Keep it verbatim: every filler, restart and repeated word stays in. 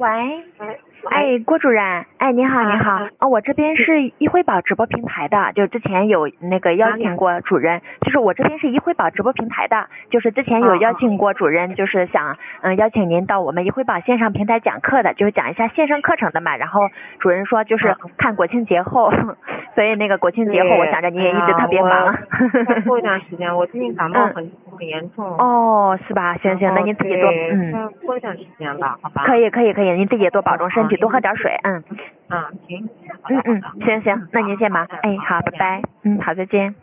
喂， 哎， 哎，郭主任，哎，你好，你好， 啊哦，我这边是一辉宝直播平台的，就之前有那个邀请过主任，就是我这边是一辉宝直播平台的，就是之前有邀请过主任，就是想嗯邀请您到我们一辉宝线上平台讲课的，就是讲一下线上课程的嘛，然后主任说就是看国庆节后，所以那个国庆节后，我想着你也一直特别忙。 再过一段时间，我最近感冒很很严重。 哦，是吧？行行，那您自己多嗯。 再过一段时间吧，好吧。 可以可以可以，您自己也多保重身体，多喝点水，嗯。 嗯，行。 嗯嗯，行行，那您先忙，哎，好，拜拜，嗯，好，再见。